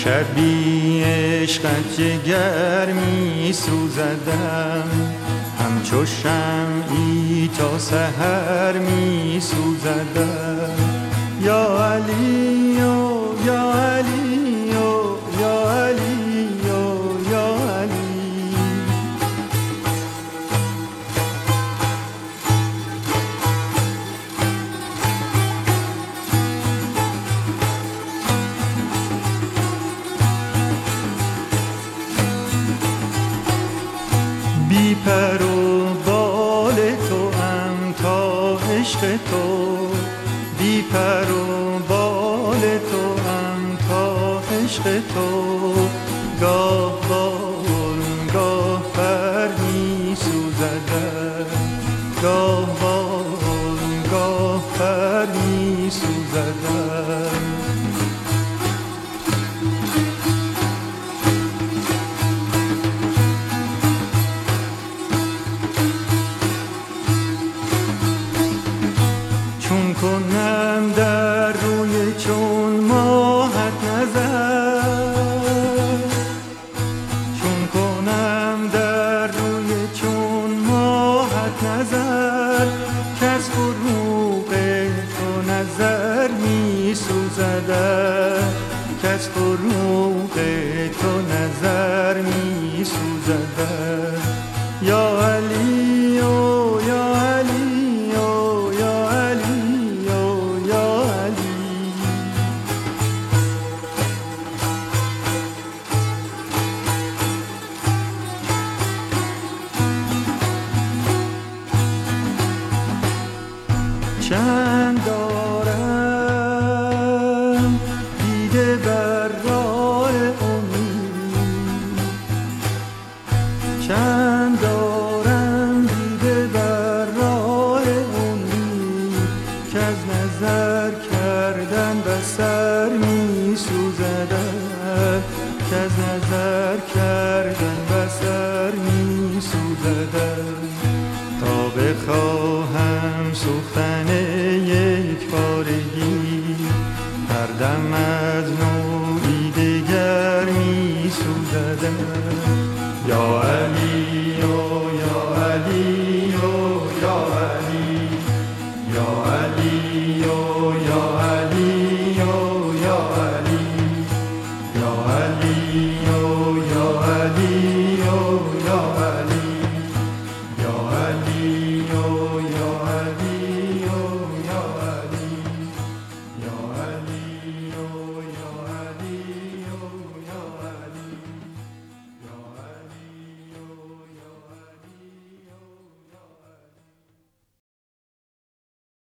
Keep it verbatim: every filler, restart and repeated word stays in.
شبی عشقت جگر می سوزدم، همچو شمعی تا سحر می سوزدم. یا علی و یا علی و یا علی و یا علی. بی پر و بال تو ام تا عشق تو، بی پر و بال تو ام تا عشق تو. گاه بارون گاه پر می سوزدم، گاه بارون گاه پر می سوزدم. چون کنم در روی چون ماهت نظر، چون کنم در روی چون ماهت نظر، کز فروغ تو نظر می سوزدم، کز فروغ تو نظر می سوزدم. یا علی و یا علی و یا علی و یا علی. چند دارم دیده بر راه امید، چند دارم دیده بر راه امید، که از نظر کردن بصر می سوزدم، که از نظر کردن بصر می سوزدم. تا بخواهم سوختن یک بارگی، هر دم از نوعی دگر می سوزدم. یا علی